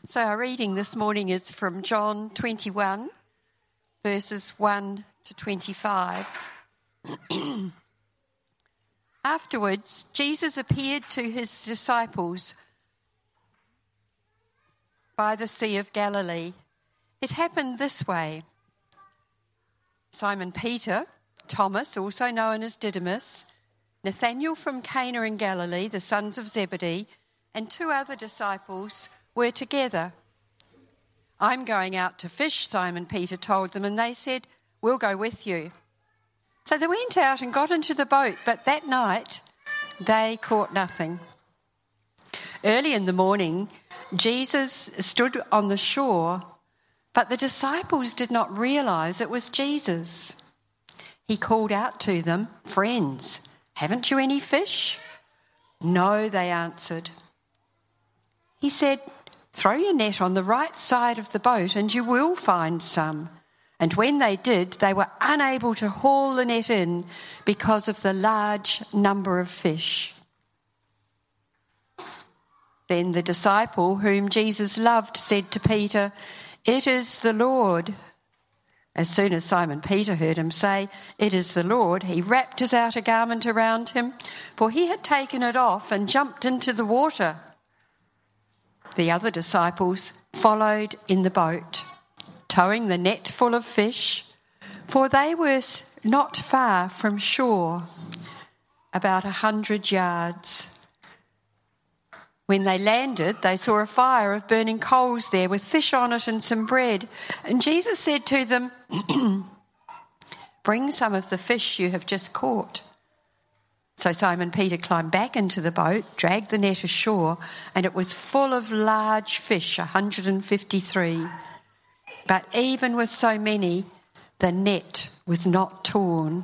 So our reading this morning is from John 21, verses 1 to 25. Afterwards, Jesus appeared to his disciples by the Sea of Galilee. It happened this way. Simon Peter, Thomas, also known as Didymus, Nathanael from Cana in Galilee, the sons of Zebedee, and two other disciples were together. "I'm going out to fish," Simon Peter told them, and they said, "We'll go with you." So they went out and got into the boat, but that night they caught nothing. Early in the morning, Jesus stood on the shore, but the disciples did not realize it was Jesus. He called out to them, "Friends, haven't you any fish?" "No," they answered. He said, "Throw your net on the right side of the boat and you will find some." And when they did, they were unable to haul the net in because of the large number of fish. Then the disciple whom Jesus loved said to Peter, "It is the Lord." As soon as Simon Peter heard him say, "It is the Lord," he wrapped his outer garment around him, for he had taken it off, and jumped into the water. The other disciples followed in the boat, towing the net full of fish, for they were not far from shore, about 100 yards. When they landed, they saw a fire of burning coals there with fish on it and some bread. And Jesus said to them, "Bring some of the fish you have just caught." So Simon Peter climbed back into the boat, dragged the net ashore, and it was full of large fish, 153. But even with so many, the net was not torn.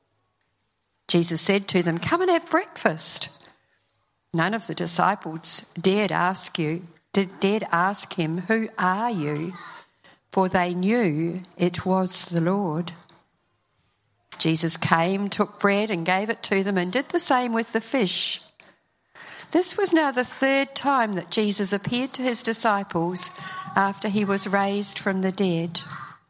Jesus said to them, "Come and have breakfast." None of the disciples dared ask him, "Who are you?" For they knew it was the Lord. Jesus came, took bread and gave it to them, and did the same with the fish. This was now the third time that Jesus appeared to his disciples after he was raised from the dead.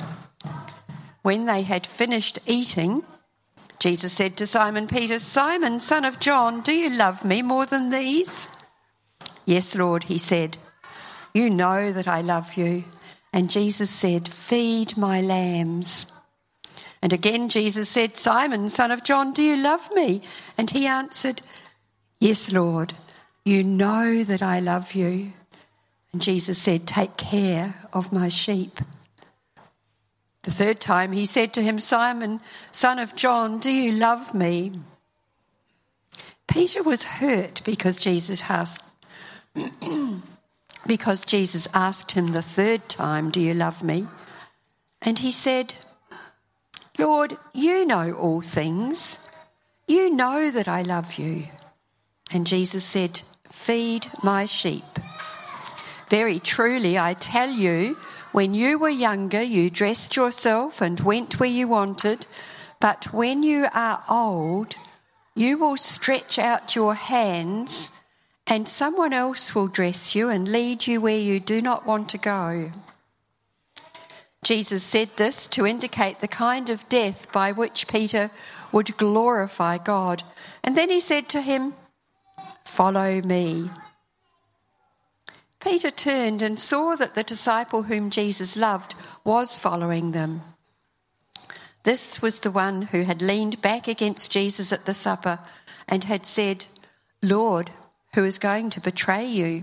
When they had finished eating, Jesus said to Simon Peter, "Simon, son of John, do you love me more than these?" "Yes, Lord," he said. "You know that I love you." And Jesus said, "Feed my lambs." And again Jesus said, "Simon, son of John, do you love me?" And he answered, "Yes, Lord, you know that I love you." And Jesus said, "Take care of my sheep." The third time he said to him, "Simon, son of John, do you love me?" Peter was hurt because Jesus asked him the third time, "Do you love me?" And he said, "Lord, you know all things. You know that I love you." And Jesus said, "Feed my sheep. Very truly, I tell you, when you were younger, you dressed yourself and went where you wanted. But when you are old, you will stretch out your hands, and someone else will dress you and lead you where you do not want to go." Jesus said this to indicate the kind of death by which Peter would glorify God. And then he said to him, "Follow me." Peter turned and saw that the disciple whom Jesus loved was following them. This was the one who had leaned back against Jesus at the supper and had said, "Lord, who is going to betray you?"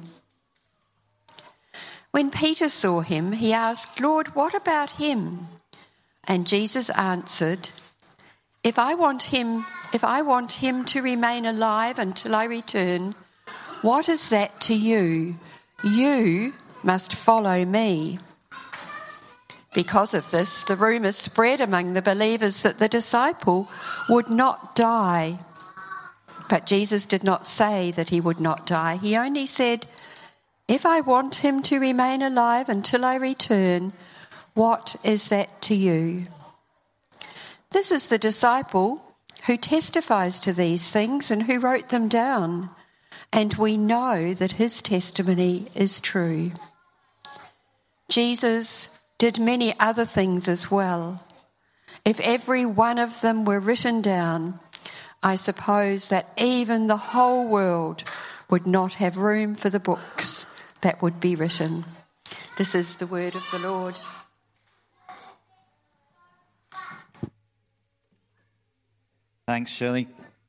When Peter saw him, he asked, "Lord, what about him?" And Jesus answered, If I want him to remain alive until I return, what is that to you? You must follow me." Because of this, the rumour spread among the believers that the disciple would not die. But Jesus did not say that he would not die. He only said, "If I want him to remain alive until I return, what is that to you?" This is the disciple who testifies to these things and who wrote them down. And we know that his testimony is true. Jesus did many other things as well. If every one of them were written down, I suppose that even the whole world would not have room for the books that would be written. This is the word of the Lord. Thanks, Shirley.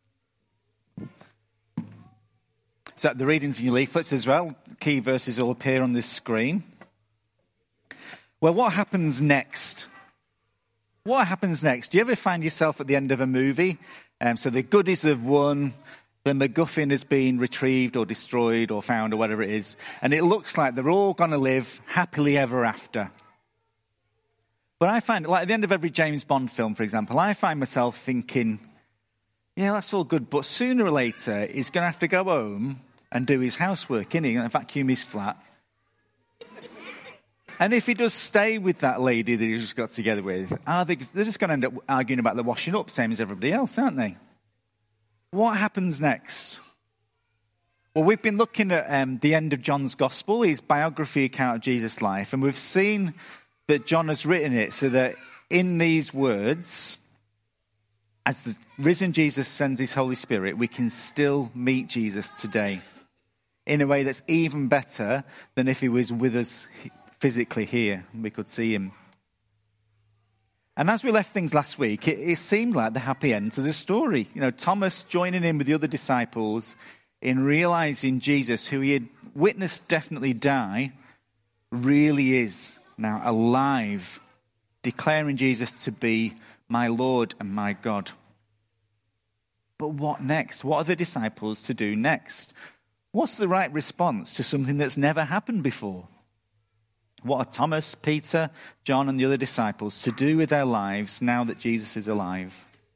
So the readings in your leaflets as well. Key verses will appear on this screen. Well, what happens next? What happens next? Do you ever find yourself at the end of a movie? So the goodies have won, the MacGuffin has been retrieved or destroyed or found or whatever it is, and it looks like they're all going to live happily ever after. But I find, like at the end of every James Bond film, for example, I find myself thinking, yeah, that's all good, but sooner or later he's going to have to go home and do his housework, isn't he? And vacuum his flat. And if he does stay with that lady that he just got together with, they're just going to end up arguing about the washing up, same as everybody else, aren't they? What happens next? Well, we've been looking at the end of John's Gospel, his biography account of Jesus' life, and we've seen that John has written it so that in these words, as the risen Jesus sends his Holy Spirit, we can still meet Jesus today in a way that's even better than if he was with us physically here and we could see him. And as we left things last week, it seemed like the happy end to the story. You know, Thomas joining in with the other disciples in realizing Jesus, who he had witnessed definitely die, really is now alive, declaring Jesus to be my Lord and my God. But what next? What are the disciples to do next? What's the right response to something that's never happened before? What are Thomas, Peter, John, and the other disciples to do with their lives now that Jesus is alive?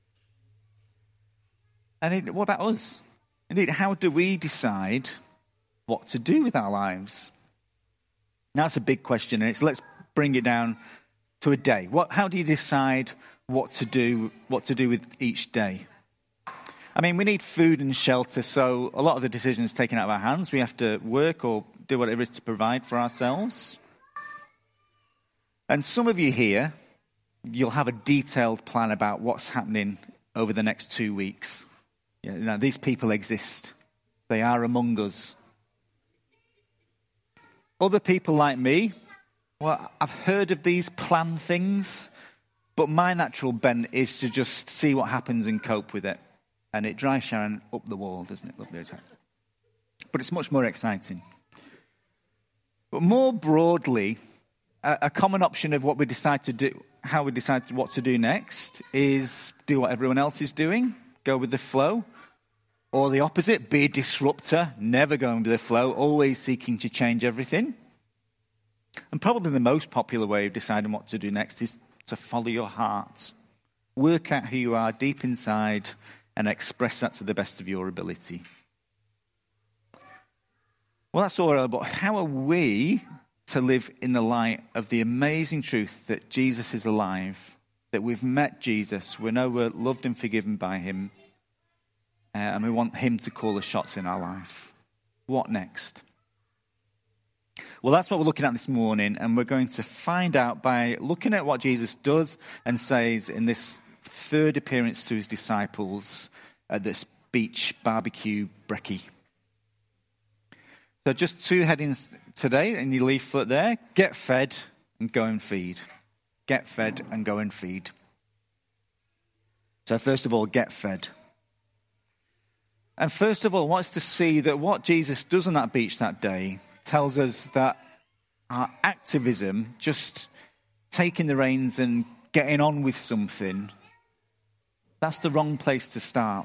And what about us? Indeed, how do we decide what to do with our lives? Now, that's a big question, and let's bring it down to a day. How do you decide what to do with each day? I mean, we need food and shelter, so a lot of the decisions taken out of our hands. We have to work or do whatever it is to provide for ourselves. And some of you here, you'll have a detailed plan about what's happening over the next 2 weeks. You know, these people exist. They are among us. Other people like me, well, I've heard of these plan things, but my natural bent is to just see what happens and cope with it. And it drives Sharon up the wall, doesn't it? But it's much more exciting. But more broadly, a common option of what we decide to do, how we decide what to do next, is do what everyone else is doing, go with the flow, or the opposite, be a disruptor, never going with the flow, always seeking to change everything. And probably the most popular way of deciding what to do next is to follow your heart. Work out who you are deep inside and express that to the best of your ability. Well, that's all right, but how are we to live in the light of the amazing truth that Jesus is alive, that we've met Jesus, we know we're loved and forgiven by him, and we want him to call the shots in our life? What next? Well, that's what we're looking at this morning, and we're going to find out by looking at what Jesus does and says in this third appearance to his disciples at this beach barbecue brekkie. So just 2 headings today in your leaflet there. Get fed and go and feed. Get fed and go and feed. So first of all, get fed. And first of all, I want us to see that what Jesus does on that beach that day tells us that our activism, just taking the reins and getting on with something, that's the wrong place to start.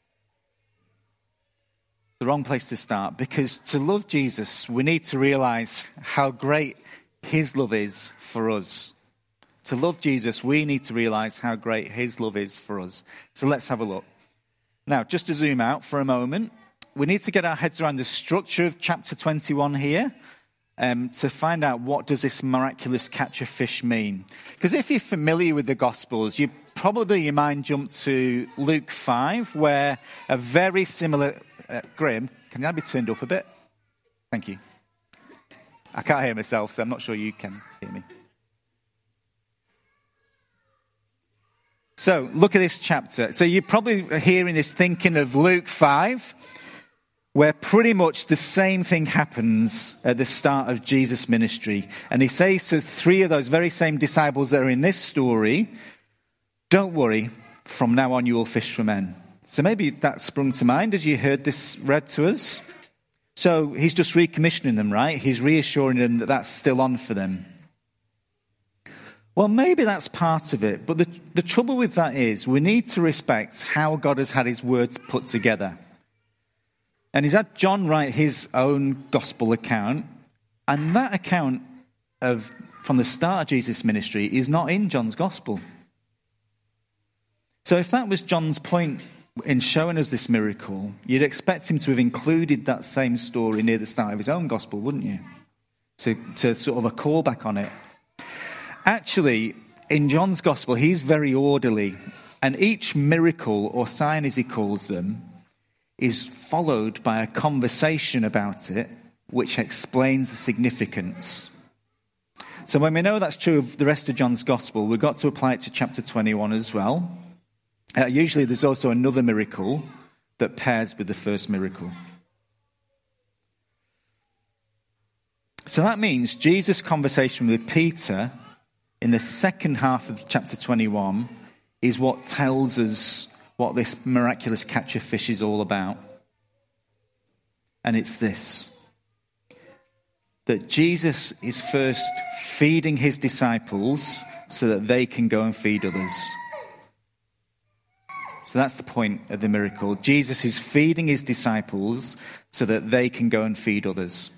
The wrong place to start, because to love Jesus, we need to realize how great his love is for us. To love Jesus, we need to realize how great his love is for us. So let's have a look. Now, just to zoom out for a moment, we need to get our heads around the structure of chapter 21 here to find out what does this miraculous catch of fish mean. Because if you're familiar with the Gospels, your mind jumped to Luke 5, where a very similar... Graham, can that be turned up a bit? Thank you. I can't hear myself, so I'm not sure you can. So look at this chapter. So you're probably hearing this thinking of Luke 5, where pretty much the same thing happens at the start of Jesus' ministry. And he says to 3 of those very same disciples that are in this story, don't worry, from now on you will fish for men. So maybe that sprung to mind as you heard this read to us. So he's just recommissioning them, right? He's reassuring them that that's still on for them. Well, maybe that's part of it. But the trouble with that is we need to respect how God has had his words put together. And he's had John write his own gospel account. And that account from the start of Jesus' ministry is not in John's gospel. So if that was John's point in showing us this miracle, you'd expect him to have included that same story near the start of his own gospel, wouldn't you? To sort of a callback on it. Actually, in John's gospel, he's very orderly, and each miracle or sign, as he calls them, is followed by a conversation about it, which explains the significance. So when we know that's true of the rest of John's gospel, we've got to apply it to chapter 21 as well. Usually there's also another miracle that pairs with the first miracle. So that means Jesus' conversation with Peter in the second half of chapter 21 is what tells us what this miraculous catch of fish is all about. And it's this: that Jesus is first feeding his disciples so that they can go and feed others. So that's the point of the miracle. Jesus is feeding his disciples so that they can go and feed others.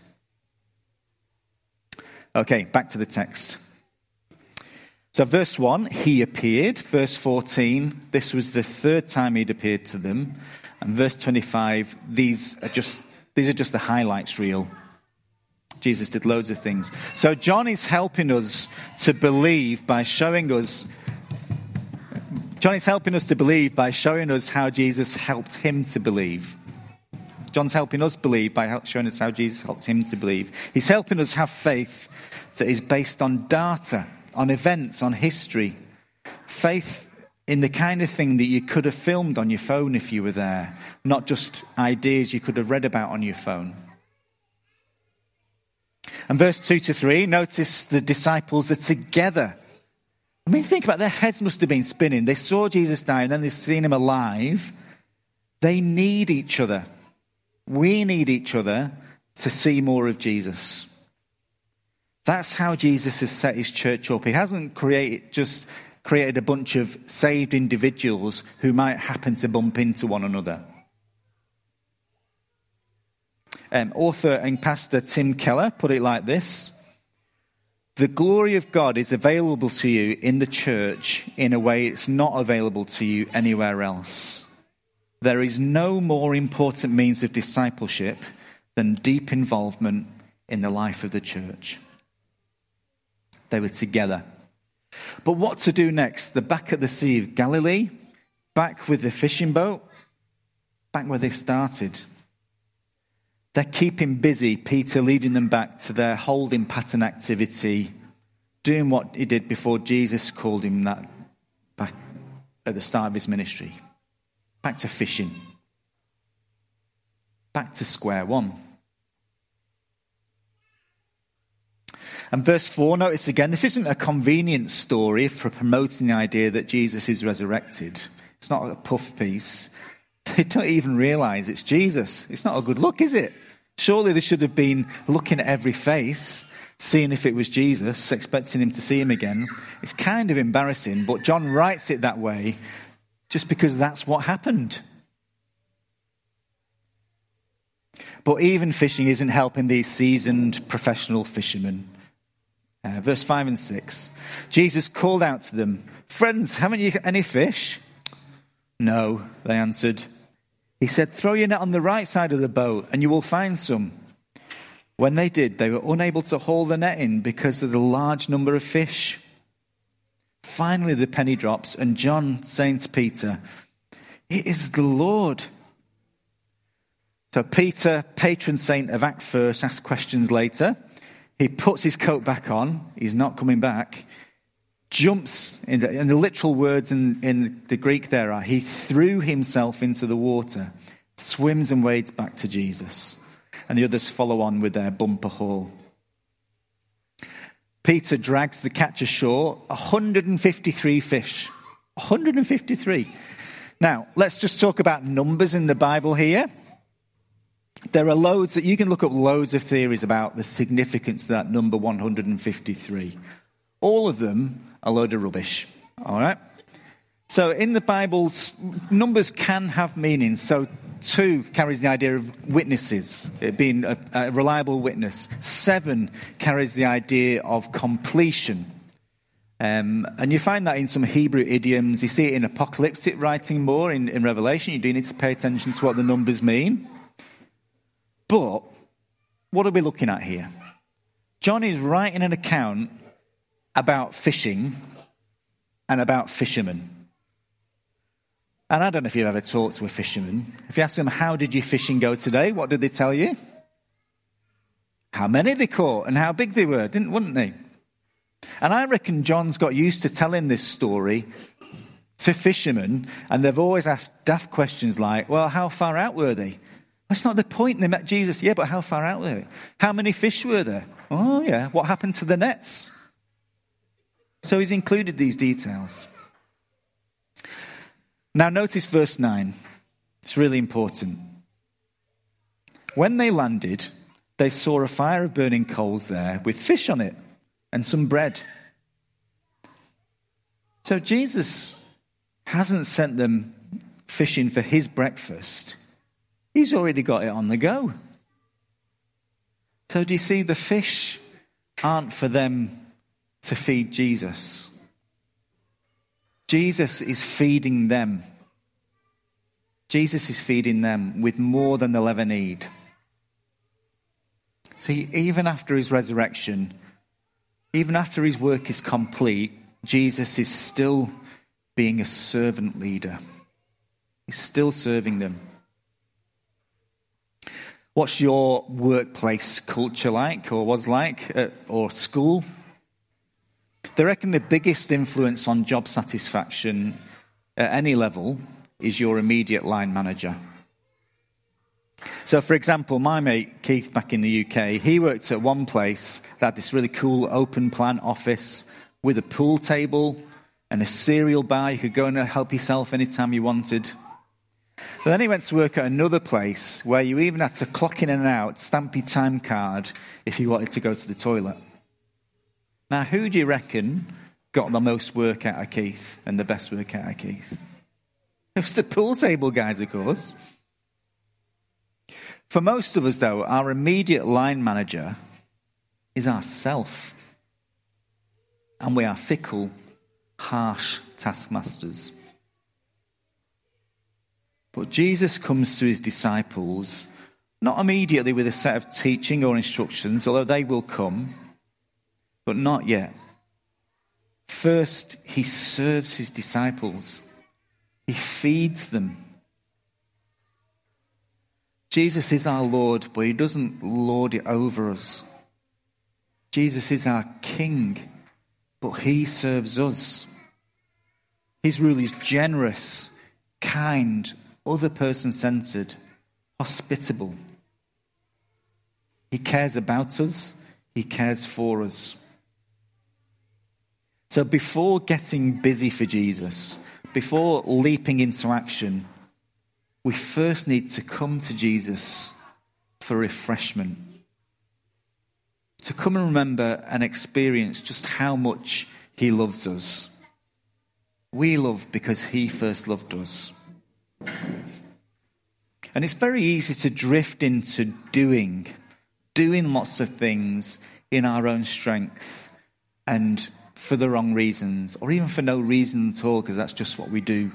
Okay, back to the text. So verse 1, he appeared. Verse 14, this was the third time he'd appeared to them. And verse 25, these are just the highlights reel. Jesus did loads of things. So John is helping us to believe by showing us how Jesus helped him to believe. John's helping us believe by showing us how Jesus helped him to believe. He's helping us have faith that is based on data, on events, on history. Faith in the kind of thing that you could have filmed on your phone if you were there, not just ideas you could have read about on your phone. And verse 2-3, notice the disciples are together. I mean, think about it, their heads must have been spinning. They saw Jesus die and then they've seen him alive. They need each other. We need each other to see more of Jesus. That's how Jesus has set his church up. He hasn't created a bunch of saved individuals who might happen to bump into one another. Author and pastor Tim Keller put it like this: the glory of God is available to you in the church in a way it's not available to you anywhere else. There is no more important means of discipleship than deep involvement in the life of the church. They were together. But what to do next? They're back at the Sea of Galilee, back with the fishing boat, back where they started. They're keeping busy, Peter leading them back to their holding pattern activity, doing what he did before Jesus called him that back at the start of his ministry. Back to fishing. Back to square one. And verse 4, notice again, this isn't a convenient story for promoting the idea that Jesus is resurrected. It's not a puff piece. They don't even realize it's Jesus. It's not a good look, is it? Surely they should have been looking at every face, seeing if it was Jesus, expecting him to see him again. It's kind of embarrassing, but John writes it that way just because that's what happened. But even fishing isn't helping these seasoned professional fishermen. Verse 5 and 6. Jesus called out to them, "Friends, haven't you any fish?" "No," they answered. He said, "Throw your net on the right side of the boat and you will find some." When they did, they were unable to haul the net in because of the large number of fish. Finally, the penny drops, and John saying to Peter, "It is the Lord." So Peter, patron saint of act first, asks questions later. He puts his coat back on. He's not coming back. jumps, and the literal words in the Greek there are, he threw himself into the water, swims and wades back to Jesus. And the others follow on with their bumper haul. Peter drags the catch ashore, 153 fish. 153. Now, let's just talk about numbers in the Bible here. There are loads that you can look up loads of theories about the significance of that number 153. All of them a load of rubbish. All right? So in the Bible, numbers can have meanings. So 2 carries the idea of witnesses, it being a reliable witness. 7 carries the idea of completion. And you find that in some Hebrew idioms. You see it in apocalyptic writing more in Revelation. You do need to pay attention to what the numbers mean. But what are we looking at here? John is writing an account about fishing and about fishermen. And I don't know if you've ever talked to a fisherman. If you ask them, how did your fishing go today? What did they tell you? How many they caught and how big they were, wouldn't they? And I reckon John's got used to telling this story to fishermen, and they've always asked daft questions like, well, how far out were they? That's not the point. They met Jesus. Yeah, but how far out were they? How many fish were there? Oh, yeah. What happened to the nets? So he's included these details. Now notice verse 9. It's really important. When they landed, they saw a fire of burning coals there with fish on it and some bread. So Jesus hasn't sent them fishing for his breakfast. He's already got it on the go. So do you see, the fish aren't for them to feed Jesus. Jesus is feeding them. Jesus is feeding them with more than they'll ever need. See, even after his resurrection, even after his work is complete, Jesus is still being a servant leader. He's still serving them. What's your workplace culture like, or was like, or school? They reckon the biggest influence on job satisfaction at any level is your immediate line manager. So, for example, my mate Keith back in the UK, he worked at one place that had this really cool open plan office with a pool table and a cereal bar. You could go and help yourself anytime you wanted. But then he went to work at another place where you even had to clock in and out, stamp your time card if you wanted to go to the toilet. Now, who do you reckon got the most work out of Keith and the best work out of Keith? It was the pool table guys, of course. For most of us, though, our immediate line manager is ourself. And we are fickle, harsh taskmasters. But Jesus comes to his disciples, not immediately with a set of teaching or instructions, although they will come, but not yet. First, he serves his disciples. He feeds them. Jesus is our Lord, but he doesn't lord it over us. Jesus is our King, but he serves us. His rule is generous, kind, other person-centered, hospitable. He cares about us. He cares for us. So before getting busy for Jesus, before leaping into action, we first need to come to Jesus for refreshment. To come and remember and experience just how much he loves us. We love because he first loved us. And it's very easy to drift into doing lots of things in our own strength and for the wrong reasons, or even for no reason at all, because that's just what we do.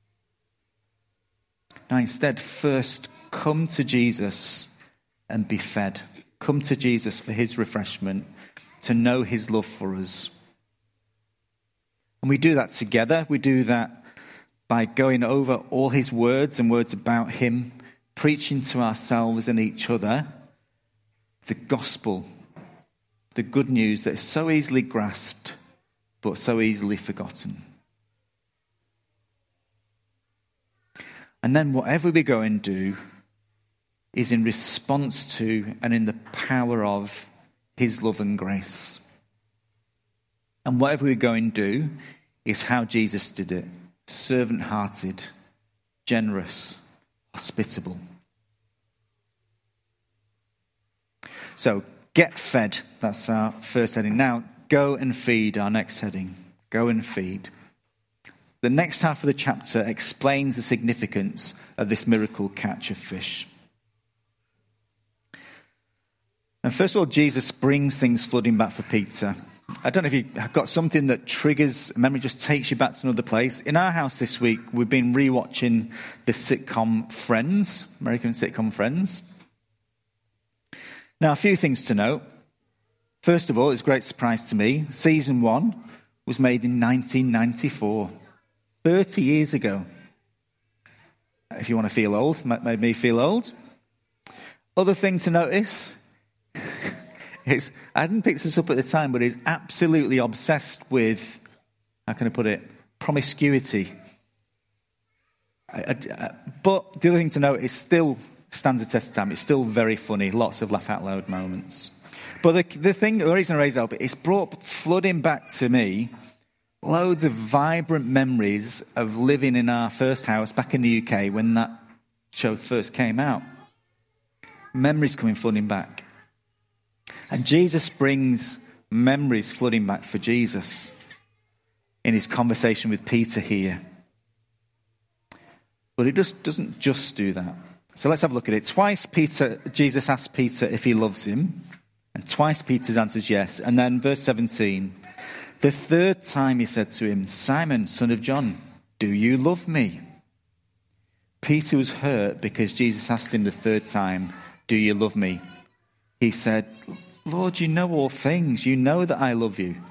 Now, instead, first come to Jesus and be fed. Come to Jesus for his refreshment, to know his love for us. And we do that together. We do that by going over all his words and words about him, preaching to ourselves and each other the gospel, the good news that is so easily grasped, but so easily forgotten. And then whatever we go and do is in response to and in the power of his love and grace. And whatever we go and do is how Jesus did it. Servant-hearted, generous, hospitable. So, get fed. That's our first heading. Now, go and feed, our next heading. Go and feed. The next half of the chapter explains the significance of this miracle catch of fish. And first of all, Jesus brings things flooding back for Peter. I don't know if you've got something that triggers memory, just takes you back to another place. In our house this week, we've been rewatching the sitcom Friends, American sitcom Friends. Now, a few things to note. First of all, it's a great surprise to me. Season 1 was made in 1994, 30 years ago. If you want to feel old, made me feel old. Other thing to notice is, I hadn't picked this up at the time, but he's absolutely obsessed with, how can I put it, promiscuity. But the other thing to note is still stands the test of time. It's still very funny. Lots of laugh out loud moments. But the reason I raise that up, it's brought flooding back to me loads of vibrant memories of living in our first house back in the UK when that show first came out. Memories coming flooding back. And Jesus brings memories flooding back for Jesus in his conversation with Peter here. But it doesn't just do that. So let's have a look at it. Twice Jesus asked Peter if he loves him. And twice Peter's answer is yes. And then verse 17. The third time he said to him, Simon, son of John, do you love me? Peter was hurt because Jesus asked him the third time, do you love me? He said, Lord, you know all things. You know that I love you.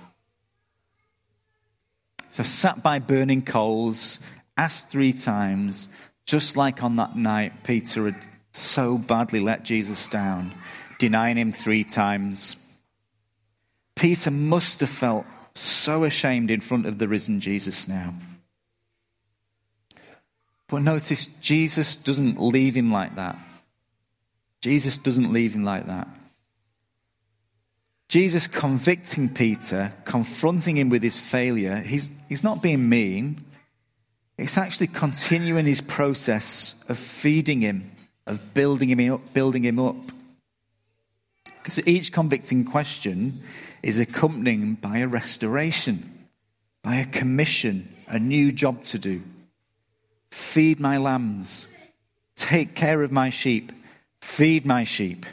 So sat by burning coals, asked 3 times, just like on that night Peter had so badly let Jesus down, denying him 3 times. Peter must have felt so ashamed in front of the risen Jesus now. But notice, Jesus doesn't leave him like that. Jesus doesn't leave him like that. Jesus convicting Peter, confronting him with his failure, he's not being mean. It's actually continuing his process of feeding him, of building him up. Because each convicting question is accompanied by a restoration, by a commission, a new job to do. Feed my lambs, take care of my sheep, feed my sheep.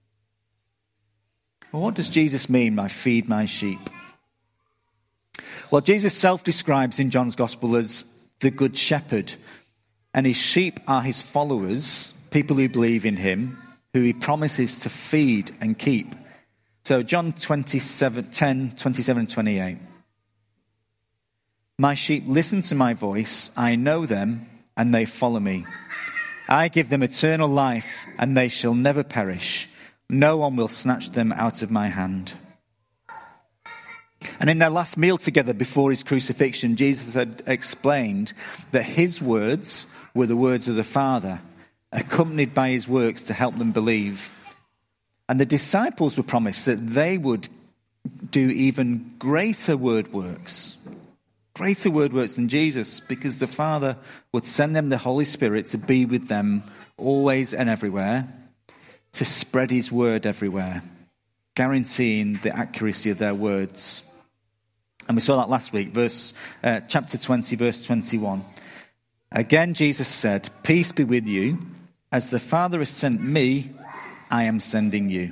Well, what does Jesus mean by feed my sheep? Well, Jesus self-describes in John's Gospel as the Good Shepherd, and his sheep are his followers, people who believe in him, who he promises to feed and keep. So John 10, 27 and 28. My sheep listen to my voice, I know them, and they follow me. I give them eternal life, and they shall never perish. No one will snatch them out of my hand. And in their last meal together before his crucifixion, Jesus had explained that his words were the words of the Father, accompanied by his works to help them believe. And the disciples were promised that they would do even greater word works than Jesus, because the Father would send them the Holy Spirit to be with them always and everywhere, to spread his word everywhere, guaranteeing the accuracy of their words. And we saw that last week, chapter 20, verse 21. Again, Jesus said, peace be with you. As the Father has sent me, I am sending you.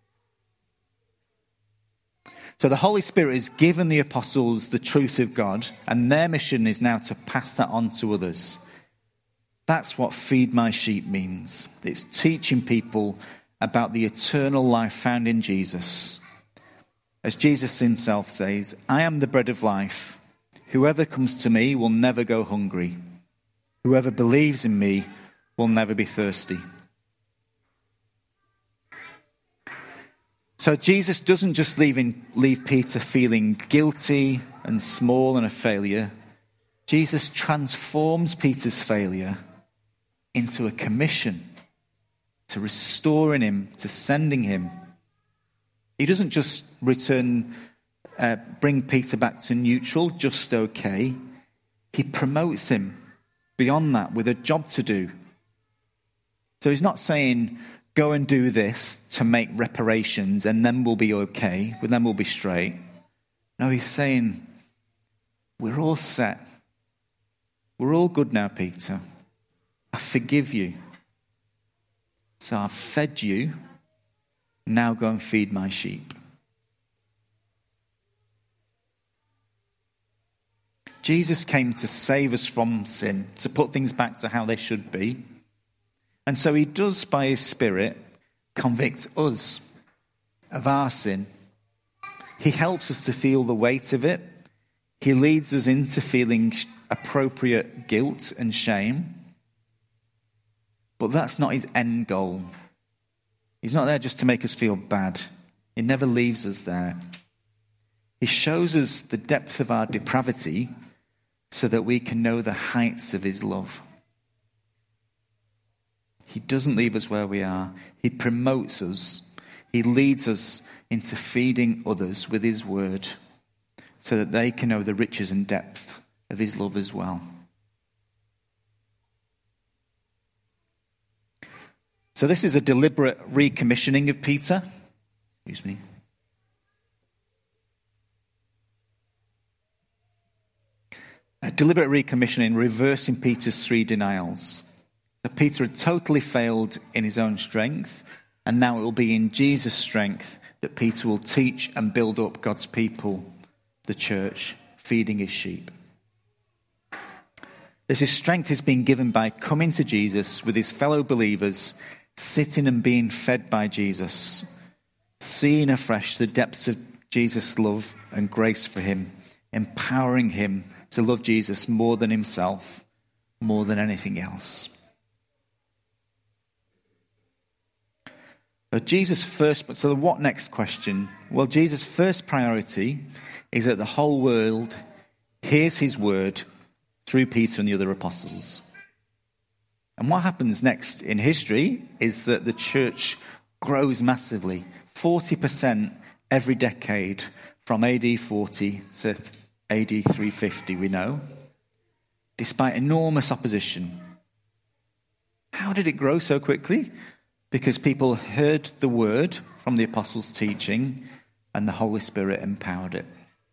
So the Holy Spirit has given the apostles the truth of God, and their mission is now to pass that on to others. That's what feed my sheep means. It's teaching people about the eternal life found in Jesus. As Jesus himself says, I am the bread of life. Whoever comes to me will never go hungry. Whoever believes in me will never be thirsty. So Jesus doesn't just leave Peter feeling guilty and small and a failure. Jesus transforms Peter's failure into a commission to restoring him, to sending him. He doesn't just bring Peter back to neutral, just okay. He promotes him beyond that with a job to do. So he's not saying, go and do this to make reparations and then we'll be okay, but then we'll be straight. No, he's saying, we're all set. We're all good now, Peter. I forgive you. So I've fed you. Now go and feed my sheep. Jesus came to save us from sin, to put things back to how they should be. And so he does, by his Spirit, convict us of our sin. He helps us to feel the weight of it. He leads us into feeling appropriate guilt and shame. But that's not his end goal. He's not there just to make us feel bad. He never leaves us there. He shows us the depth of our depravity so that we can know the heights of his love. He doesn't leave us where we are. He promotes us. He leads us into feeding others with his word so that they can know the riches and depth of his love as well. So this is a deliberate recommissioning of Peter. Excuse me. A deliberate recommissioning, reversing Peter's 3 denials. So Peter had totally failed in his own strength, and now it will be in Jesus' strength that Peter will teach and build up God's people, the church, feeding his sheep. His strength is being given by coming to Jesus with his fellow believers, sitting and being fed by Jesus, seeing afresh the depths of Jesus' love and grace for him, empowering him to love Jesus more than himself, more than anything else. So what next question? Well, Jesus' first priority is that the whole world hears his word through Peter and the other apostles. And what happens next in history is that the church grows massively, 40% every decade from AD 40 to AD 350, we know, despite enormous opposition. How did it grow so quickly? Because people heard the word from the apostles' teaching and the Holy Spirit empowered it.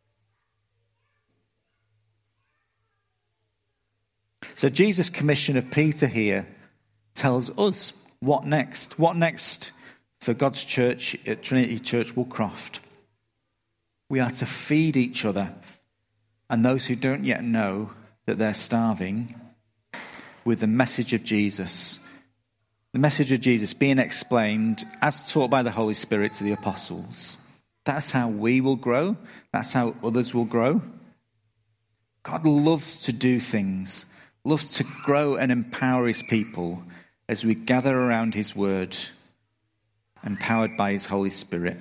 So Jesus' commission of Peter here tells us what next. What next for God's church at Trinity Church Woolcroft? We are to feed each other and those who don't yet know that they're starving with the message of Jesus. The message of Jesus being explained as taught by the Holy Spirit to the apostles. That's how we will grow. That's how others will grow. God loves to do things, loves to grow and empower his people as we gather around his word, empowered by his Holy Spirit.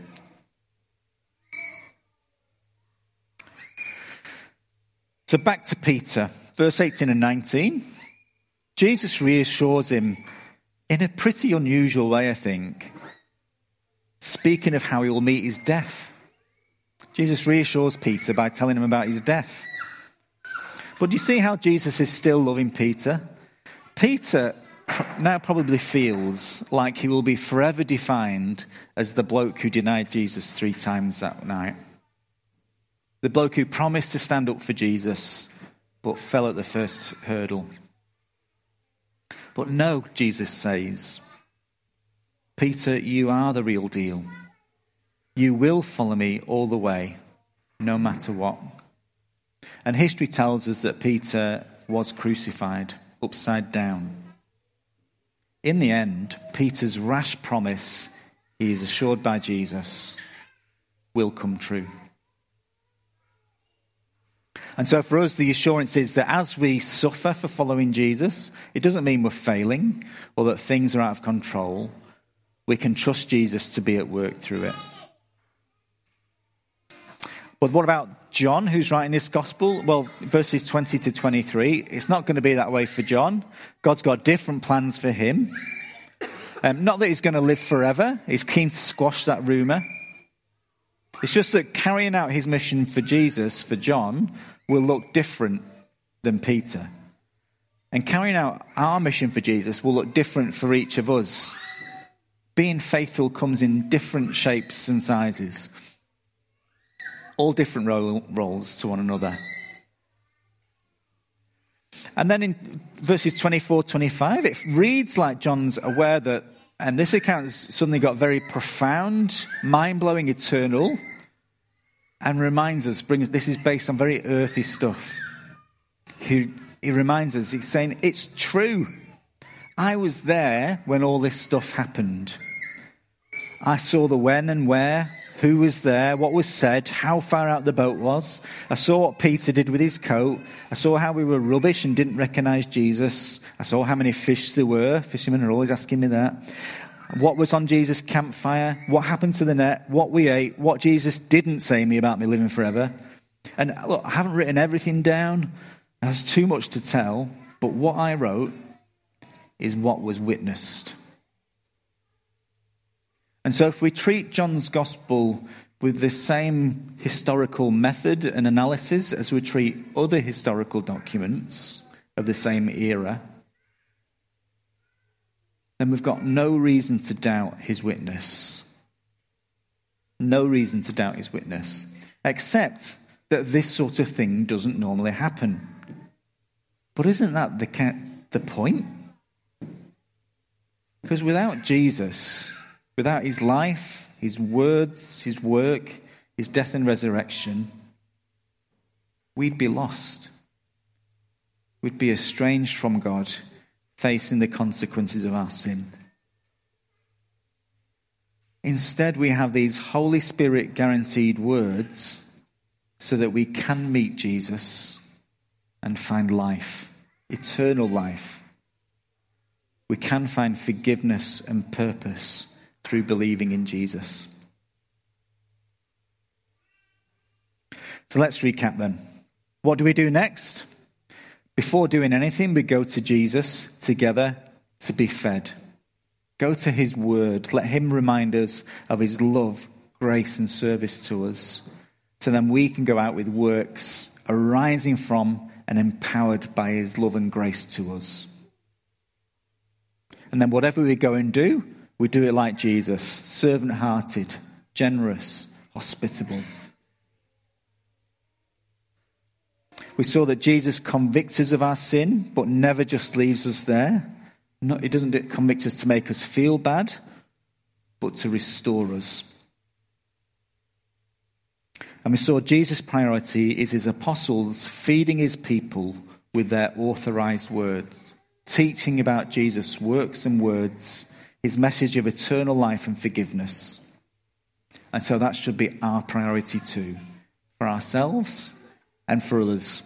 So back to Peter, verse 18 and 19. Jesus reassures him in a pretty unusual way, I think, speaking of how he will meet his death. Jesus reassures Peter by telling him about his death. But do you see how Jesus is still loving Peter? Peter now probably feels like he will be forever defined as the bloke who denied Jesus 3 times that night. The bloke who promised to stand up for Jesus, but fell at the first hurdle. But no, Jesus says, Peter, you are the real deal. You will follow me all the way, no matter what. And history tells us that Peter was crucified upside down. In the end, Peter's rash promise, he is assured by Jesus, will come true. And so for us, the assurance is that as we suffer for following Jesus, it doesn't mean we're failing or that things are out of control. We can trust Jesus to be at work through it. But what about John, who's writing this gospel? Well, verses 20 to 23, it's not going to be that way for John. God's got different plans for him. Not that he's going to live forever. He's keen to squash that rumour. It's just that carrying out his mission for Jesus, for John, will look different than Peter. And carrying out our mission for Jesus will look different for each of us. Being faithful comes in different shapes and sizes. All different roles to one another. And then in verses 24, 25, it reads like John's aware that, and this account's suddenly got very profound, mind-blowing, eternal, and reminds us, this is based on very earthy stuff. He reminds us, he's saying, it's true. I was there when all this stuff happened. I saw the when and where, who was there, what was said, how far out the boat was. I saw what Peter did with his coat. I saw how we were rubbish and didn't recognize Jesus. I saw how many fish there were. Fishermen are always asking me that. What was on Jesus' campfire, what happened to the net, what we ate, what Jesus didn't say to me about me living forever. And look, I haven't written everything down. There's too much to tell. But what I wrote is what was witnessed. And so if we treat John's gospel with the same historical method and analysis as we treat other historical documents of the same era, then we've got no reason to doubt his witness. No reason to doubt his witness, except that this sort of thing doesn't normally happen. But isn't that the point? Because without Jesus, without his life, his words, his work, his death and resurrection, we'd be lost. We'd be estranged from God, facing the consequences of our sin. Instead, we have these Holy Spirit guaranteed words so that we can meet Jesus and find life, eternal life. We can find forgiveness and purpose through believing in Jesus. So let's recap then. What do we do next? Before doing anything, we go to Jesus together to be fed. Go to his word. Let him remind us of his love, grace, and service to us. So then we can go out with works arising from and empowered by his love and grace to us. And then whatever we go and do, we do it like Jesus, servant-hearted, generous, hospitable. We saw that Jesus convicts us of our sin, but never just leaves us there. He doesn't convict us to make us feel bad, but to restore us. And we saw Jesus' priority is his apostles feeding his people with their authorized words, teaching about Jesus' works and words, his message of eternal life and forgiveness. And so that should be our priority too, for ourselves and for others.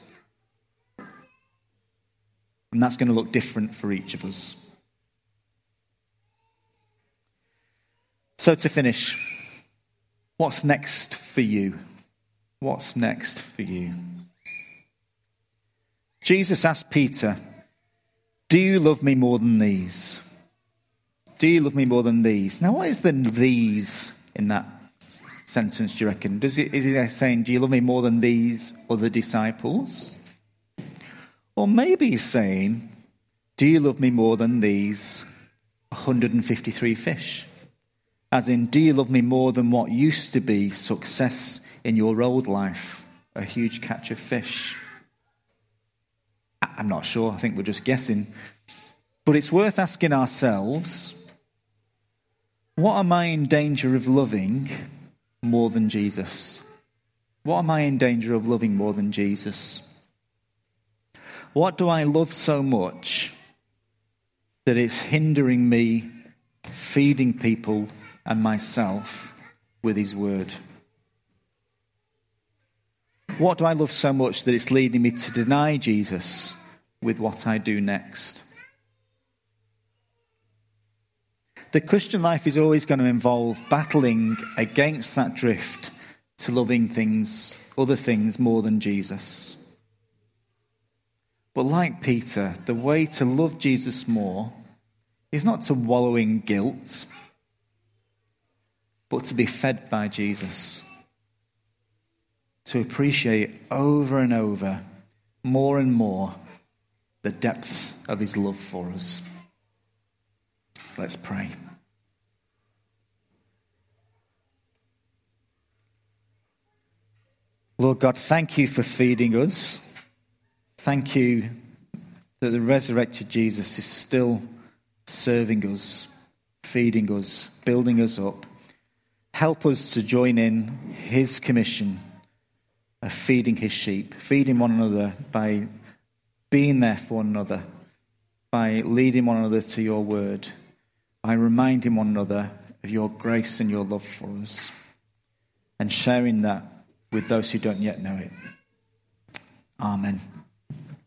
And that's going to look different for each of us. So to finish, what's next for you? What's next for you? Jesus asked Peter, "Do you love me more than these?" Do you love me more than these? Now, what is the these in that sentence, do you reckon? Is he saying, do you love me more than these other disciples? Or maybe he's saying, do you love me more than these 153 fish? As in, do you love me more than what used to be success in your old life, a huge catch of fish? I'm not sure. I think we're just guessing. But it's worth asking ourselves, what am I in danger of loving more than Jesus? What am I in danger of loving more than Jesus? What do I love so much that it's hindering me feeding people and myself with his word? What do I love so much that it's leading me to deny Jesus with what I do next? The Christian life is always going to involve battling against that drift to loving things, other things more than Jesus. But like Peter, the way to love Jesus more is not to wallow in guilt, but to be fed by Jesus. To appreciate over and over, more and more, the depths of his love for us. So let's pray. Lord God, thank you for feeding us. Thank you that the resurrected Jesus is still serving us, feeding us, building us up. Help us to join in his commission of feeding his sheep, feeding one another by being there for one another, by leading one another to your word, by reminding one another of your grace and your love for us, and sharing that with those who don't yet know it. Amen.